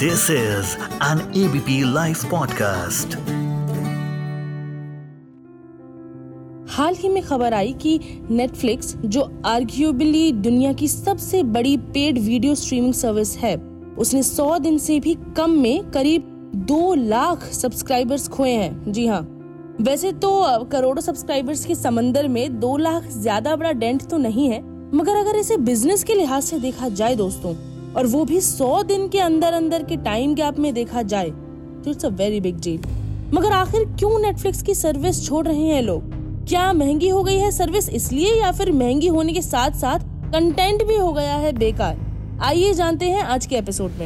This is an ABP Life podcast. हाल ही में खबर आई कि नेटफ्लिक्स, जो आर्ग्यूएबली दुनिया की सबसे बड़ी पेड वीडियो स्ट्रीमिंग सर्विस है, उसने 100 दिन से भी कम में करीब 2 लाख सब्सक्राइबर्स खोए हैं। जी हाँ, वैसे तो करोड़ों सब्सक्राइबर्स के समंदर में 2 लाख ज्यादा बड़ा डेंट तो नहीं है, मगर अगर इसे बिजनेस के लिहाज से देखा जाए दोस्तों, और वो भी 100 दिन के अंदर के टाइम गैप में देखा जाए, तो it's a very big deal. मगर आखिर क्यों नेटफ्लिक्स की सर्विस छोड़ रहे हैं लोग? क्या महंगी हो गई है सर्विस इसलिए, या फिर महंगी होने के साथ साथ कंटेंट भी हो गया है बेकार? आइए जानते हैं आज के एपिसोड में।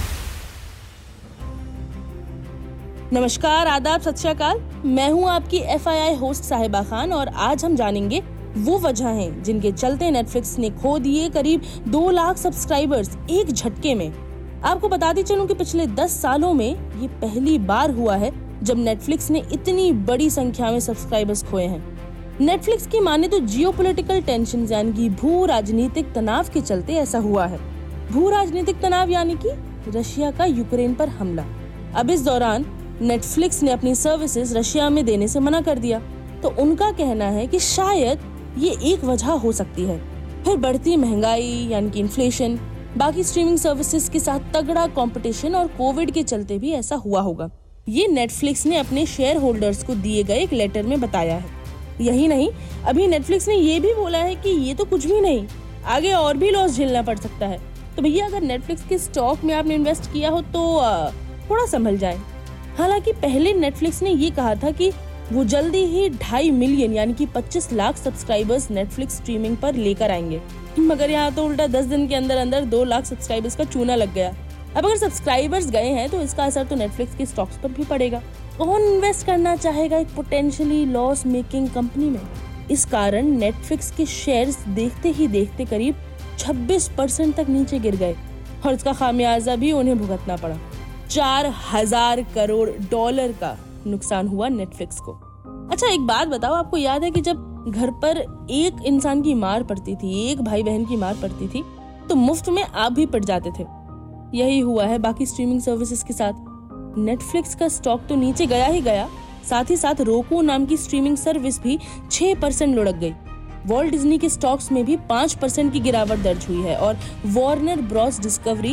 नमस्कार, आदाब, सत श्री अकाल। मैं हूं आपकी FII होस्ट साहिबा खान, और आज हम जानेंगे वो वजह हैं जिनके चलते नेटफ्लिक्स ने खो दिए करीब 2 लाख सब्सक्राइबर्स एक झटके में। आपको बताती चलूं कि पिछले 10 सालों में ये पहली बार हुआ है जब नेटफ्लिक्स ने इतनी बड़ी संख्या में सब्सक्राइबर्स खोए हैं। नेटफ्लिक्स की माने तो जियोपॉलिटिकल टेंशन यानी कि भू राजनीतिक तनाव के चलते ऐसा हुआ है। भू राजनीतिक तनाव यानी कि रशिया का यूक्रेन पर हमला। अब इस दौरान नेटफ्लिक्स ने अपनी सर्विसेज रशिया में देने से मना कर दिया, तो उनका कहना है कि शायद ये एक वजह हो सकती है। फिर बढ़ती महंगाई यानी कि इन्फ्लेशन, बाकी स्ट्रीमिंग सर्विसेज के साथ तगड़ा कंपटीशन और कोविड के चलते भी ऐसा हुआ होगा। ये नेटफ्लिक्स ने अपने शेयर होल्डर्स को दिए गए एक लेटर में बताया है। यही नहीं, अभी नेटफ्लिक्स ने ये भी बोला है कि ये तो कुछ भी नहीं, आगे और भी लॉस झेलना पड़ सकता है। तो भैया, अगर नेटफ्लिक्स के स्टॉक में आपने इन्वेस्ट किया हो तो थोड़ा संभल जाए। हालांकि पहले नेटफ्लिक्स ने ये कहा था कि वो जल्दी ही 2.5 मिलियन यानी कि 25 लाख सब्सक्राइबर्स नेटफ्लिक्स स्ट्रीमिंग पर लेकर आएंगे, मगर यहाँ तो उल्टा 10 दिन के अंदर 2 लाख सब्सक्राइबर्स का चूना लग गया। अब अगर सब्सक्राइबर्स गए हैं तो इसका असर तो नेटफ्लिक्स के स्टॉक्स पर भी पड़ेगा। कौन इन्वेस्ट करना चाहेगा एक पोटेंशियली लॉस मेकिंग कंपनी में? इस कारण नेटफ्लिक्स के शेयर्स देखते ही देखते करीब 26% तक नीचे गिर गए, और इसका खामियाजा भी उन्हें भुगतना पड़ा। $4,000 करोड़ का नुकसान हुआ नेटफ्लिक्स को। अच्छा, एक बात बताओ, आपको याद है कि जब घर पर एक इंसान की मार पड़ती थी, एक भाई बहन की मार पड़ती थी, तो मुफ्त में आप भी पड़ जाते थे। यही हुआ है बाकी स्ट्रीमिंग सर्विसेज के साथ। नेटफ्लिक्स का स्टॉक तो नीचे गया ही गया, साथ ही साथ roku नाम की स्ट्रीमिंग सर्विस भी 6% लुढ़क गई। वॉल्ट डिज्नी के स्टॉक्स में भी 5% की गिरावट दर्ज हुई है, और वार्नर ब्रॉस डिस्कवरी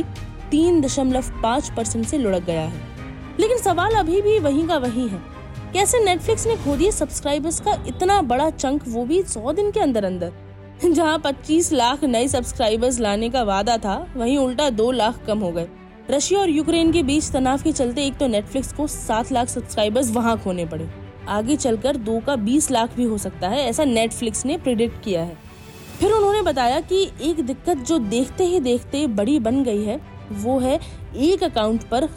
3.5% से लुढ़क गया है। लेकिन सवाल अभी भी वहीं का वहीं है, कैसे नेटफ्लिक्स ने खो दिए सब्सक्राइबर्स का इतना बड़ा चंक, वो भी 100 दिन के अंदर। जहां 25 लाख नए सब्सक्राइबर्स लाने का वादा था, वहीं उल्टा 2 लाख कम हो गए। रशिया और यूक्रेन के बीच तनाव के चलते एक तो नेटफ्लिक्स को 7 लाख सब्सक्राइबर्स वहां खोने पड़े। आगे चलकर 2 का 20 लाख भी हो सकता है, ऐसा नेटफ्लिक्स ने प्रिडिक्ट किया है। फिर उन्होंने बताया कि एक दिक्कत जो देखते ही देखते बड़ी बन गई है, वो है एक अकाउंट पर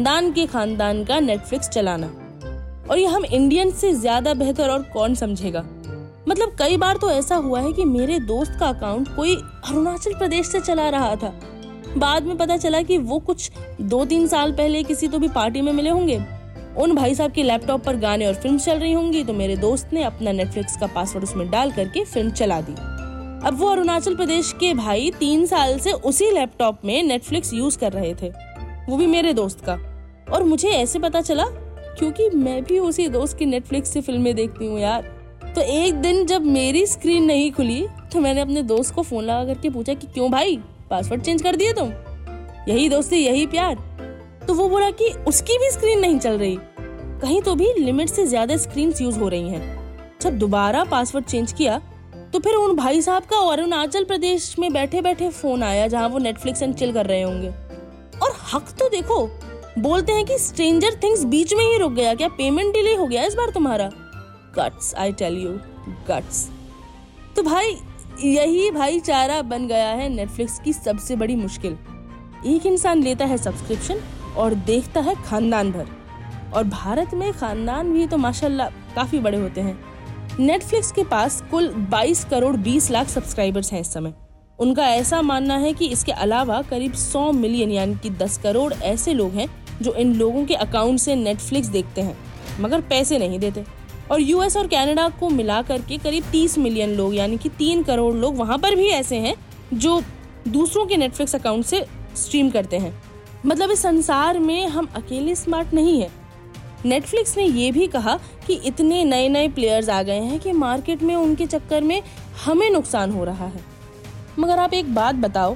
खानदान का नेटफ्लिक्स चलाना। और ये हम इंडियन से ज्यादा बेहतर और कौन समझेगा। मतलब कई बार तो ऐसा हुआ है कि मेरे दोस्त का अकाउंट कोई अरुणाचल प्रदेश से चला रहा था। बाद में पता चला कि वो कुछ 2-3 साल पहले किसी तो भी पार्टी में मिले होंगे। उन भाई साहब के लैपटॉप पर गाने और फिल्म चल रही होंगी, तो मेरे दोस्त ने अपना नेटफ्लिक्स का पासवर्ड उसमें डाल करके फिल्म चला दी। अब वो अरुणाचल प्रदेश के भाई 3 साल से उसी लैपटॉप में नेटफ्लिक्स यूज कर रहे थे, वो भी मेरे दोस्त का। और मुझे ऐसे पता चला क्योंकि मैं भी उसी दोस्त की नेटफ्लिक्स से फिल्में देखती हूँ यार। तो एक दिन जब मेरी स्क्रीन नहीं खुली, तो मैंने अपने दोस्त को फोन लगा करके पूछा कि क्यों भाई, पासवर्ड चेंज कर दिए तुम? यही दोस्ती, यही प्यार। तो वो बोला कि उसकी भी स्क्रीन नहीं चल रही, कहीं तो भी लिमिट से ज्यादा स्क्रीन यूज हो रही हैं। जब दोबारा पासवर्ड चेंज किया तो फिर उन भाई साहब का अरुणाचल प्रदेश में बैठे बैठे फोन आया, जहां वो नेटफ्लिक्स एंड चिल कर रहे होंगे। और हक तो देखो, बोलते हैं कि स्ट्रेंजर थिंग्स बीच में ही रुक गया, क्या पेमेंट डिले हो गया इस बार तुम्हारा? Guts, I tell you, guts. तो भाई, यही भाईचारा बन गया है नेटफ्लिक्स की सबसे बड़ी मुश्किल। एक इंसान लेता है सब्सक्रिप्शन और देखता है खानदान भर, और भारत में खानदान भी तो माशाल्लाह काफी बड़े होते हैं। नेटफ्लिक्स के पास कुल 22 करोड़ 20 लाख सब्सक्राइबर्स हैं इस समय। उनका ऐसा मानना है कि इसके अलावा करीब 100 मिलियन यानी कि 10 करोड़ ऐसे लोग हैं जो इन लोगों के अकाउंट से नेटफ्लिक्स देखते हैं मगर पैसे नहीं देते। और यूएस और कनाडा को मिला करके करीब 30 मिलियन लोग यानी कि 3 करोड़ लोग वहां पर भी ऐसे हैं जो दूसरों के नेटफ्लिक्स अकाउंट से स्ट्रीम करते हैं। मतलब इस संसार में हम अकेले स्मार्ट नहीं है। नेटफ्लिक्स ने ये भी कहा कि इतने नए नए प्लेयर्स आ गए हैं कि मार्केट में उनके चक्कर में हमें नुकसान हो रहा है। मगर आप एक बात बताओ,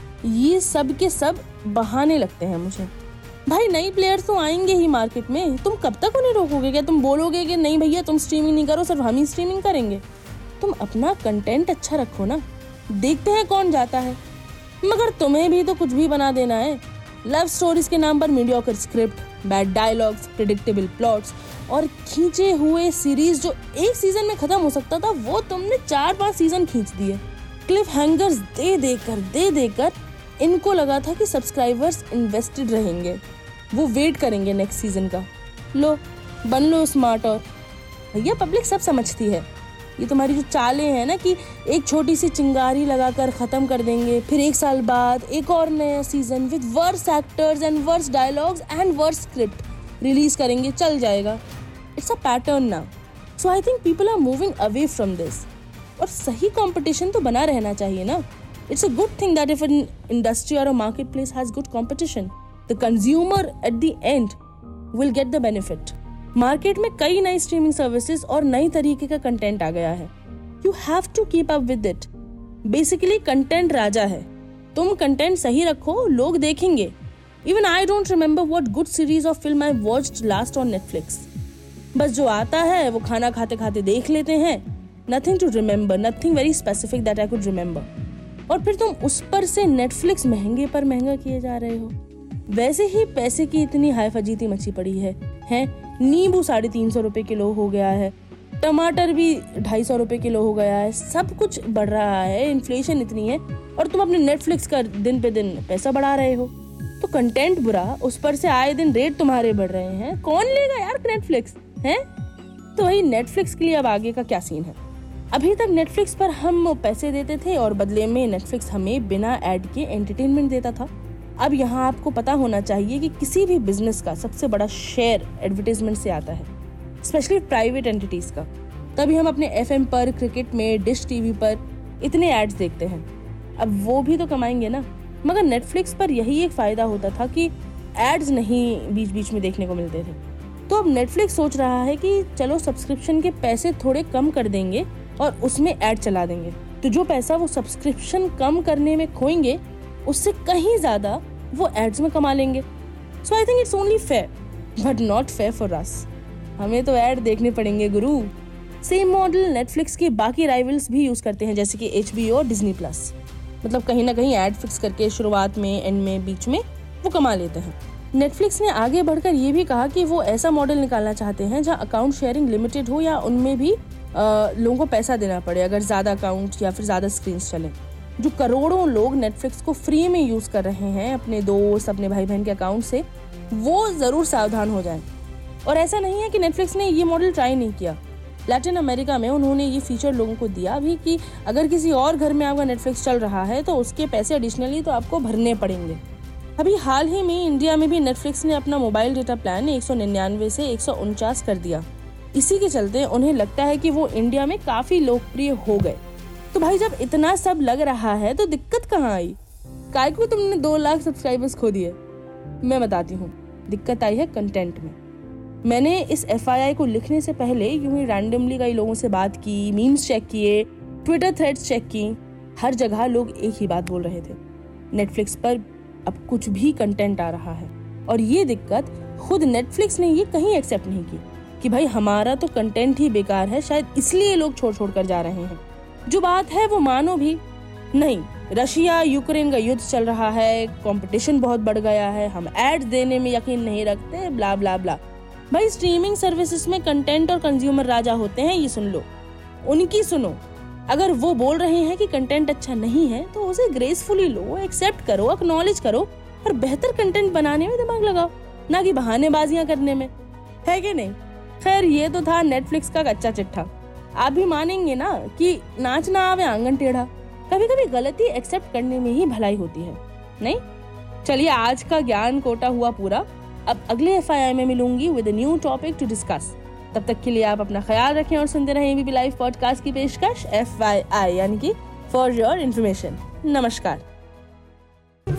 ये सब के सब बहाने लगते हैं मुझे। भाई नई प्लेयर्स तो आएंगे ही मार्केट में, तुम कब तक उन्हें रोकोगे? क्या तुम बोलोगे कि नहीं भैया तुम स्ट्रीमिंग नहीं करो, सिर्फ हम ही स्ट्रीमिंग करेंगे? तुम अपना कंटेंट अच्छा रखो ना, देखते हैं कौन जाता है। मगर तुम्हें भी तो कुछ भी बना देना है। लव स्टोरीज के नाम पर mediocre script, bad dialogues, predictable plots और खींचे हुए सीरीज जो एक सीजन में खत्म हो सकता था वो तुमने 4-5 सीजन खींच दिए। क्लिफ हैंगर्स दे देकर इनको लगा था कि सब्सक्राइबर्स इन्वेस्टेड रहेंगे, वो वेट करेंगे नेक्स्ट सीजन का। लो बन लो स्मार्ट। और भैया पब्लिक सब समझती है। ये तुम्हारी जो चालें हैं ना कि एक छोटी सी चिंगारी लगाकर खत्म कर देंगे, फिर 1 साल बाद एक और नया season with worse actors and worse dialogues and worse script release करेंगे, चल जाएगा। It's a pattern now. So I think people are moving away from this. और सही कंपटीशन तो बना रहना चाहिए ना। It's a good thing that if an industry or a marketplace has good competition, the consumer at the end will get the benefit. Market में कई नई स्ट्रीमिंग सर्विसेज और नई तरीके का कंटेंट आ गया है। You have to keep up with it. Basically content राजा है। तुम कंटेंट सही रखो, लोग देखेंगे। Even I don't remember what good series or film I watched last on Netflix. बस जो आता है वो खाना खाते खाते देख लेते हैं। Nothing to remember, nothing very specific that I could remember. और फिर तुम उस पर से नेटफ्लिक्स महंगे पर महंगा किए जा रहे हो। वैसे ही पैसे की इतनी हाय फजीती मची पड़ी है। नींबू 350 रुपए किलो हो गया है, टमाटर भी 250 रुपए किलो हो गया है, सब कुछ बढ़ रहा है, इन्फ्लेशन इतनी है और तुम अपने नेटफ्लिक्स का दिन पे दिन पैसा बढ़ा रहे हो। तो कंटेंट बुरा, उस पर से आए दिन रेट तुम्हारे बढ़ रहे हैं, कौन लेगा यार नेटफ्लिक्स है? तो वही नेटफ्लिक्स के लिए अब आगे का क्या सीन है? अभी तक नेटफ्लिक्स पर हम पैसे देते थे और बदले में नेटफ्लिक्स हमें बिना ऐड के एंटरटेनमेंट देता था। अब यहाँ आपको पता होना चाहिए कि किसी भी बिजनेस का सबसे बड़ा शेयर एडवर्टाइजमेंट से आता है, स्पेशली प्राइवेट एंटिटीज का। तभी हम अपने FM पर, क्रिकेट में, डिश टीवी पर इतने एड्स देखते हैं। अब वो भी तो कमाएंगे ना। मगर नेटफ्लिक्स पर यही एक फायदा होता था कि एड्स नहीं बीच बीच में देखने को मिलते थे। तो अब नेटफ्लिक्स सोच रहा है कि चलो सब्सक्रिप्शन के पैसे थोड़े कम कर देंगे और उसमें ऐड चला देंगे, तो जो पैसा वो सब्सक्रिप्शन कम करने में खोएंगे उससे कहीं ज्यादा वो एड्स में कमा लेंगे। So I think it's only fair but not fair for us. हमें तो ऐड देखने पड़ेंगे गुरु। सेम मॉडल नेटफ्लिक्स के बाकी राइवल्स भी यूज करते हैं, जैसे कि HBO और Disney Plus। मतलब कहीं ना कहीं ऐड फिक्स करके शुरुआत में, एंड में, बीच में वो कमा लेते हैं। नेटफ्लिक्स ने आगे बढ़कर ये भी कहा कि वो ऐसा मॉडल निकालना चाहते हैं जहां अकाउंट शेयरिंग लिमिटेड हो या उनमें भी लोगों को पैसा देना पड़े अगर ज़्यादा अकाउंट या फिर ज़्यादा स्क्रीन्स चले। जो करोड़ों लोग नेटफ्लिक्स को फ्री में यूज़ कर रहे हैं अपने दोस्त, अपने भाई बहन के अकाउंट से, वो ज़रूर सावधान हो जाएं। और ऐसा नहीं है कि नेटफ्लिक्स ने ये मॉडल ट्राई नहीं किया। लैटिन अमेरिका में उन्होंने ये फीचर लोगों को दिया भी कि अगर किसी और घर में आपका नेटफ्लिक्स चल रहा है तो उसके पैसे एडिशनली तो आपको भरने पड़ेंगे। अभी हाल ही में इंडिया में भी नेटफ्लिक्स ने अपना मोबाइल डेटा प्लान 199 से 149 कर दिया। इसी के चलते उन्हें लगता है कि वो इंडिया में काफी लोकप्रिय हो गए। तो भाई जब इतना सब लग रहा है तो दिक्कत कहाँ आई? काय को तुमने 2 लाख सब्सक्राइबर्स खो दिए? मैं बताती हूँ, दिक्कत आई है कंटेंट में। मैंने इस FYI को लिखने से पहले यूं ही रैंडमली कई लोगों से बात की, मीम्स चेक किए, ट्विटर थ्रेड्स चेक की। हर जगह लोग एक ही बात बोल रहे थे, नेटफ्लिक्स पर अब कुछ भी कंटेंट आ रहा है। और ये दिक्कत खुद नेटफ्लिक्स ने ये कहीं एक्सेप्ट नहीं की कि भाई हमारा तो कंटेंट ही बेकार है, शायद इसलिए लोग छोड़ छोड़ कर जा रहे हैं। जो बात है वो मानो भी नहीं, रशिया यूक्रेन का युद्ध चल रहा है, कंपटीशन बहुत बढ़ गया है, हम एड्स देने में यकीन नहीं रखते, ब्ला ब्ला ब्ला। भाई स्ट्रीमिंग सर्विसेज में कंटेंट और कंज्यूमर राजा होते हैं, ये सुन लो, उनकी सुनो। अगर वो बोल रहे हैं कि कंटेंट अच्छा नहीं है तो उसे ग्रेसफुली लो, एक्सेप्ट करो, एक्नॉलेज करो और बेहतर कंटेंट बनाने में दिमाग लगाओ, ना कि बहानेबाजियां करने में, है कि नहीं? खैर ये तो था नेटफ्लिक्स का कच्चा चिट्ठा। आप भी मानेंगे ना कि नाच ना आवे आंगन टेढ़ा। कभी कभी गलती एक्सेप्ट करने में ही भलाई होती है, नहीं? चलिए आज का ज्ञान कोटा हुआ पूरा। अब अगले FYI में मिलूंगी with a new topic to discuss. तब तक के लिए आप अपना ख्याल रखें और सुनते रहें ABP लाइव पॉडकास्ट की पेशकश FYI यानी कि फॉर योर इन्फॉर्मेशन। नमस्कार।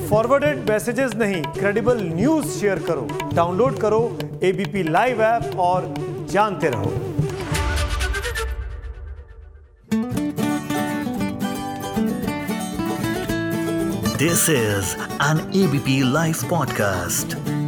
फॉरवर्डेड मैसेजेस नहीं, क्रेडिबल न्यूज शेयर करो। डाउनलोड करो एबीपी लाइव ऐप और जानते रहो। This is an ABP Life podcast.